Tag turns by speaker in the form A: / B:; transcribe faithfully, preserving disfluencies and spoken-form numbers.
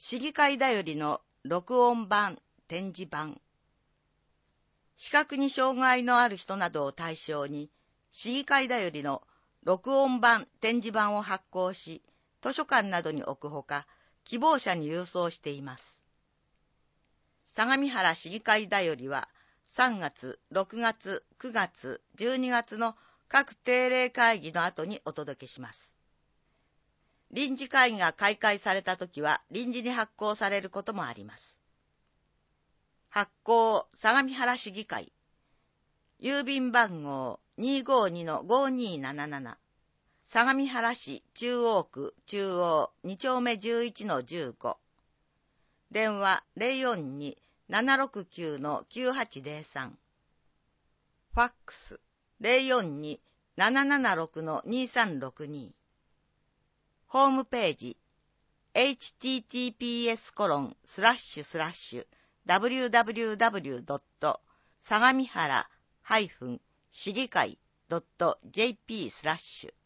A: 市議会だよりの録音版、展示版。視覚に障害のある人などを対象に、市議会だよりの録音版、展示版を発行し、図書館などに置くほか、希望者に郵送しています。相模原市議会だよりは、さんがつ、ろくがつ、くがつ、じゅうにがつの各定例会議の後にお届けします。臨時会議が開会されたときは臨時に発行されることもあります。発行、相模原市議会。郵便番号 にーごーにのごーにーなななな。相模原市中央区中央にちょうめじゅういちのじゅうご。電話 ゼロよんにーななろくきゅうのきゅうはちゼロさん。ファックス ゼロよんにーななななろくのにーさんろくに。ホームページ エイチティーティーピーエスコロンスラッシュスラッシュダブリューダブリューダブリュードット相模原市議会ドットジェーピースラッシュ